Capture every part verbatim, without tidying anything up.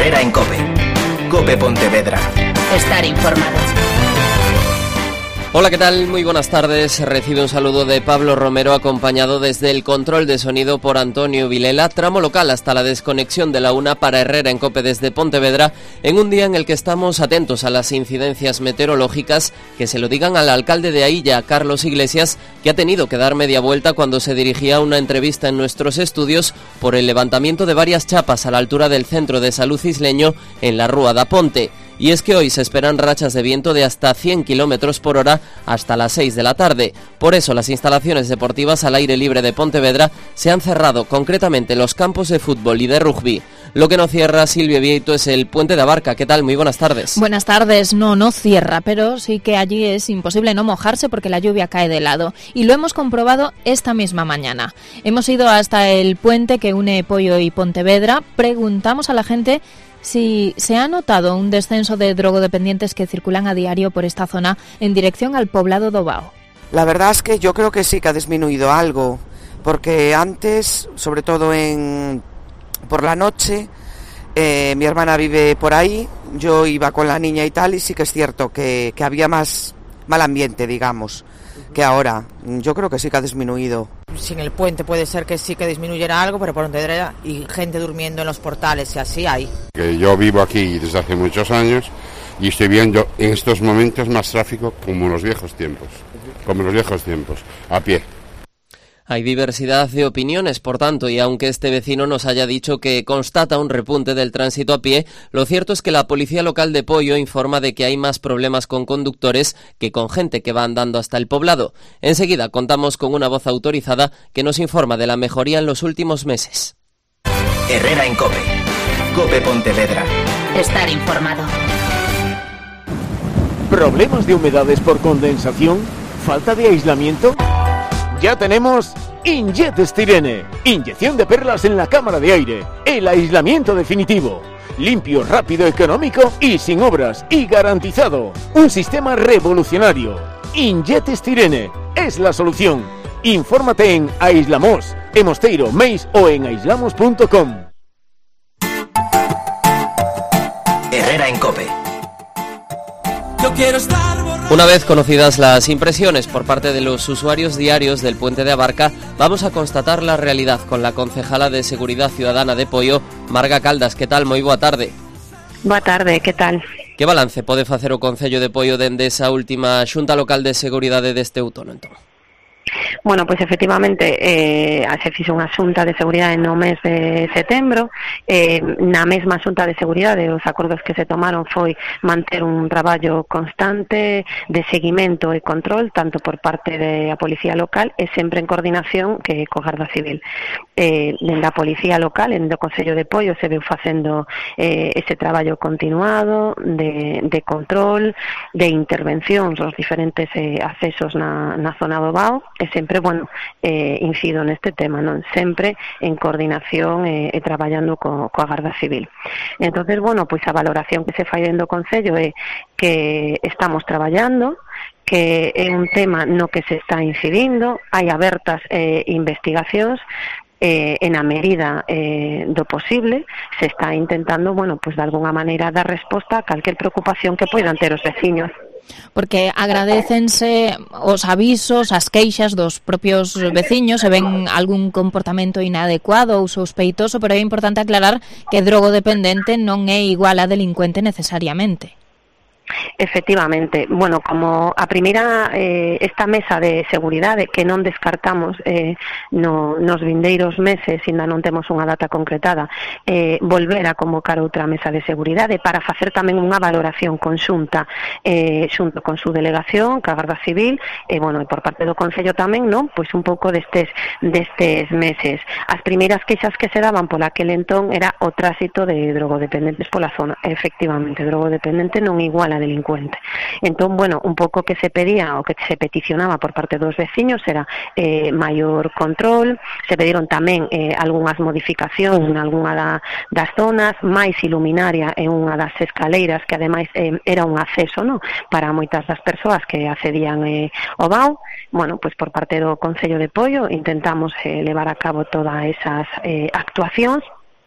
Herrera en COPE. COPE Pontevedra. Estar informado. Hola, ¿qué tal? Muy buenas tardes. Recibe un saludo de Pablo Romero, acompañado desde el control de sonido por Antonio Vilela, tramo local hasta la desconexión de la una para Herrera en COPE desde Pontevedra, en un día en el que estamos atentos a las incidencias meteorológicas, que se lo digan al alcalde de Ailla, Carlos Iglesias, que ha tenido que dar media vuelta cuando se dirigía a una entrevista en nuestros estudios por el levantamiento de varias chapas a la altura del centro de salud isleño en la Rúa da Ponte. Y es que hoy se esperan rachas de viento de hasta cien kilómetros por hora hasta las seis de la tarde. Por eso las instalaciones deportivas al aire libre de Pontevedra se han cerrado, concretamente los campos de fútbol y de rugby. Lo que no cierra, Silvia Vieito, es el puente de Abarca. ¿Qué tal? Muy buenas tardes. Buenas tardes. No, no cierra, pero sí que allí es imposible no mojarse porque la lluvia cae de lado. Y lo hemos comprobado esta misma mañana. Hemos ido hasta el puente que une Poio y Pontevedra. Preguntamos a la gente si se ha notado un descenso de drogodependientes que circulan a diario por esta zona en dirección al poblado do Bao. La verdad es que yo creo que sí que ha disminuido algo, porque antes, sobre todo en por la noche, eh, mi hermana vive por ahí, yo iba con la niña y tal, y sí que es cierto que, que había más mal ambiente, digamos, que ahora. Yo creo que sí que ha disminuido. Sin el puente puede ser que sí que disminuyera algo, pero por Pontevedra y gente durmiendo en los portales y así hay. Que yo vivo aquí desde hace muchos años y estoy viendo en estos momentos más tráfico como en los viejos tiempos, como en los viejos tiempos, a pie. Hay diversidad de opiniones, por tanto, y aunque este vecino nos haya dicho que constata un repunte del tránsito a pie, lo cierto es que la policía local de Poio informa de que hay más problemas con conductores que con gente que va andando hasta el poblado. Enseguida contamos con una voz autorizada que nos informa de la mejoría en los últimos meses. Herrera en COPE. COPE Pontevedra. Estar informado. ¿Problemas de humedades por condensación? ¿Falta de aislamiento? Ya tenemos Injet Styrene, inyección de perlas en la cámara de aire, el aislamiento definitivo, limpio, rápido, económico y sin obras, y garantizado. Un sistema revolucionario. Injet Styrene es la solución. Infórmate en Aislamos, en Mosteiro, Meis o en aislamos punto com. Herrera en COPE. Yo quiero estar. Una vez conocidas las impresiones por parte de los usuarios diarios del puente de Abarca, vamos a constatar la realidad con la concejala de Seguridad Ciudadana de Poio, Marga Caldas. Que tal? Moi boa tarde. Boa tarde, que tal? Que balance pode facer o Concello de Poio dende esa última xunta local de seguridade deste outono, entón? Bueno, pois efectivamente eh, se fixo unha xunta de seguridade no mes de setembro. eh, na mesma xunta de seguridade os acordos que se tomaron foi manter un traballo constante de seguimento e control tanto por parte da Policía Local e sempre en coordinación que co Garda Civil. Eh, dende a Policía Local, en do Concello de Poio se veu facendo eh, ese traballo continuado de, de control, de intervencións aos diferentes eh, accesos na, na zona do Bao. E sempre, bueno, eh, incido neste tema, non? Sempre en coordinación e, e traballando co, coa Garda Civil. Entonces, bueno, pois a valoración que se fai dentro do Concello é que estamos traballando, que é un tema no que se está incidindo, hai abertas eh, investigacións, Eh, en a medida eh, do posible se está intentando, bueno, pues de alguna maneira dar resposta a calquer preocupación que poidan ter os veciños. Porque agradécense os avisos, as queixas dos propios veciños, se ven algún comportamento inadecuado ou sospeitoso, pero é importante aclarar que drogodependente non é igual a delincuente necesariamente. Efectivamente, bueno, como a primeira eh, esta mesa de seguridade que non descartamos eh, no, nos vindeiros meses, ainda non temos unha data concretada, eh, volver a convocar outra mesa de seguridade para facer tamén unha valoración conxunta eh, xunto con su delegación, ca Garda Civil, e, bueno, e por parte do Concello tamén, non? Pois un pouco destes, destes meses. As primeiras queixas que se daban por aquel entón era o tránsito de drogodependentes pola zona. Efectivamente, drogodependente non igual a delincuente. Entón, bueno, un pouco que se pedía o que se peticionaba por parte dos veciños era eh, maior control, se pediron tamén eh, algunhas modificacións en algunha da, das zonas, máis iluminaria en unha das escaleiras que ademais eh, era un acceso, no, para moitas das persoas que accedían eh, ao Bao. Bueno, pois por parte do Concello de Poio intentamos eh, levar a cabo todas esas eh, actuacións.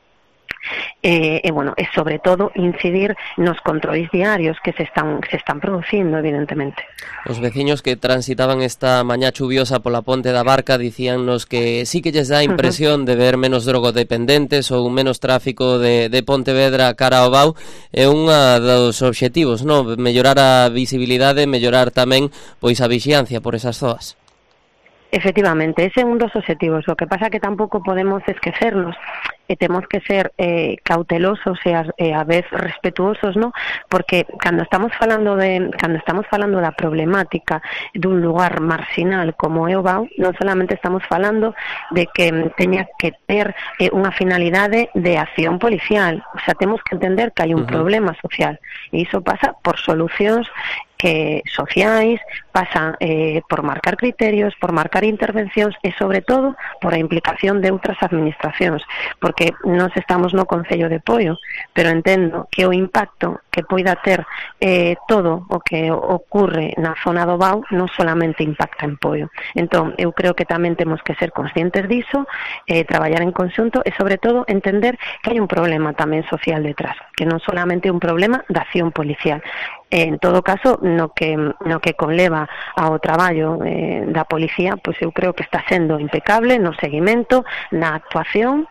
E, e bueno, e sobre todo incidir nos controis diarios que se están se están producindo, evidentemente. Os veciños que transitaban esta mañá chuviosa pola ponte da Barca dicíannos que sí que lles dá a impresión uh-huh. de ver menos drogodependentes ou menos tráfico de, de Pontevedra cara ao Vao. É unha dos obxectivos, non? Mellorar a visibilidade, mellorar tamén pois a vixiancia por esas zoas. Efectivamente, ese é un dos objetivos. Lo que pasa que tampouco podemos esquecernos e temos que ser eh, cautelosos e a, e a vez respetuosos, ¿no? Porque cando estamos falando de cando estamos falando da problemática dun lugar marginal como é o Vao, non solamente estamos falando de que teña que ter eh, unha finalidade de acción policial. O sea, temos que entender que hai un uh-huh. problema social e iso pasa por solucións que sociais, pasa eh, por marcar criterios, por marcar intervencións e, sobre todo, por a implicación de outras administracións, porque nós estamos no Concello de Poio, pero entendo que o impacto que poida ter eh, todo o que ocurre na zona do Vao non solamente impacta en Poio. Entón, eu creo que tamén temos que ser conscientes diso, eh, traballar en conxunto e, sobre todo, entender que hai un problema tamén social detrás, que non solamente é un problema da acción policial. En todo caso, no que no que conleva ao traballo eh, da policía, pois eu creo que está sendo impecable no seguimento, na actuación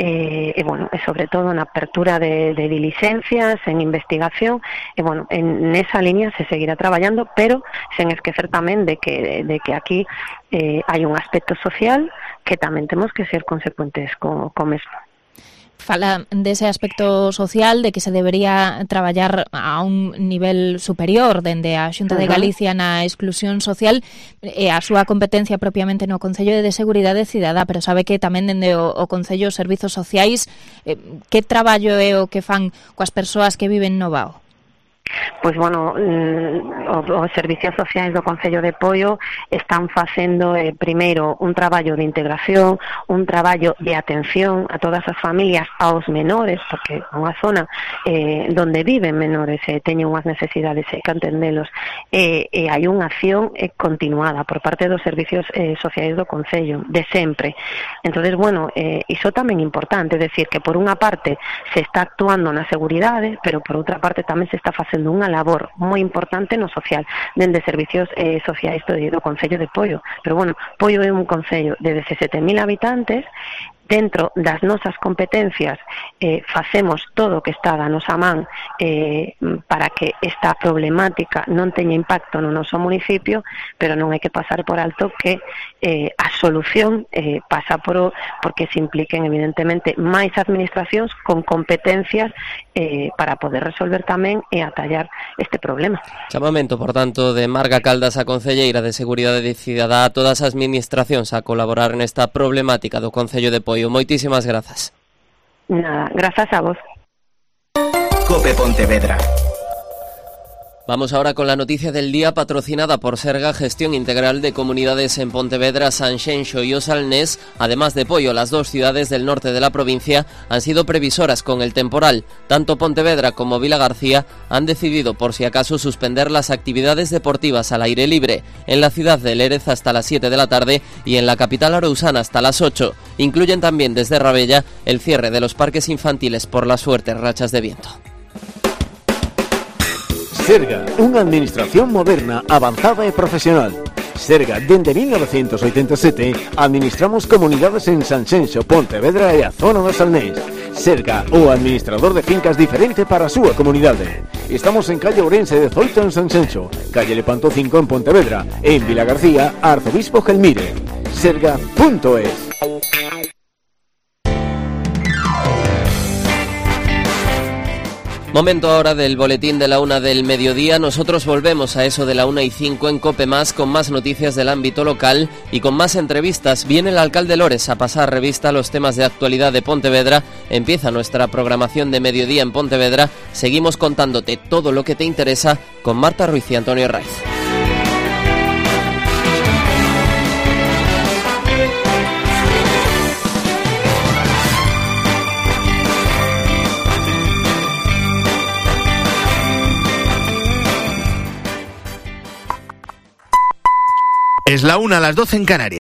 e, e bueno, e sobre todo na apertura de, de diligencias, en investigación, e bueno, en esa línea se seguirá traballando, pero sen esquecer tamén de que de que aquí eh, hai un aspecto social que tamén temos que ser consecuentes co, co mesmo. Fala dese aspecto social, de que se debería traballar a un nivel superior dende a Xunta uh-huh. de Galicia na exclusión social e a súa competencia propiamente no Concello de Seguridade Cidadá, pero sabe que tamén dende o, o Concello Servizos Sociais eh, que traballo é o que fan coas persoas que viven no Vao? Pois, bueno, os servicios sociais do Concello de Poio están facendo, eh, primeiro, un traballo de integración, un traballo de atención a todas as familias, aos menores, porque é unha zona eh, donde viven menores e eh, teñen unhas necesidades, hai que entendelos, e eh, eh, hai unha acción eh, continuada por parte dos servicios eh, sociais do Concello, de sempre. Entonces, bueno, eh, iso tamén é importante, é decir, que por unha parte se está actuando na seguridade, pero por outra parte tamén se está facendo unha labor moi importante no social, dende servicios eh, sociais do, do Concello de Poio. Pero bueno, Poio é un concello de dezasete mil habitantes. Dentro das nosas competencias eh, facemos todo o que está da nosa man eh, para que esta problemática non teña impacto no noso municipio, pero non hai que pasar por alto que eh, a solución eh, pasa por o, porque se impliquen evidentemente máis administracións con competencias eh, para poder resolver tamén e atallar este problema. Chamamento, por tanto, de Marga Caldas, a concelleira de Seguridade Cidadá, a todas as administracións a colaborar nesta problemática do Concello de Poio. Moitísimas grazas. Nada, grazas a vos. Cope Pontevedra. Vamos ahora con la noticia del día, patrocinada por Serga, Gestión Integral de Comunidades en Pontevedra, Sanxenxo y Osalnés. Además de Poio, las dos ciudades del norte de la provincia han sido previsoras con el temporal. Tanto Pontevedra como Vilagarcía han decidido, por si acaso, suspender las actividades deportivas al aire libre. En la ciudad de Lérez hasta las siete de la tarde y en la capital arousana hasta las ocho. Incluyen también desde Rabella el cierre de los parques infantiles por las fuertes rachas de viento. Serga, unha administración moderna, avanzada e profesional. Serga, dende mil novecientos oitenta e sete, administramos comunidades en Sanxenxo, Pontevedra e a zona do Salnés. Serga, o administrador de fincas diferente para a súa comunidade. Estamos en calle Ourense dezoito en Sanxenxo, calle Lepanto cinco en Pontevedra e en Vilagarcía, Arzobispo Gelmire. Serga punto es. Momento ahora del boletín de la una del mediodía. Nosotros volvemos a eso de la una y cinco en Cope Más con más noticias del ámbito local y con más entrevistas. Viene el alcalde Lores a pasar revista a los temas de actualidad de Pontevedra. Empieza nuestra programación de mediodía en Pontevedra. Seguimos contándote todo lo que te interesa con Marta Ruiz y Antonio Raiz. Es la una a las doce en Canarias.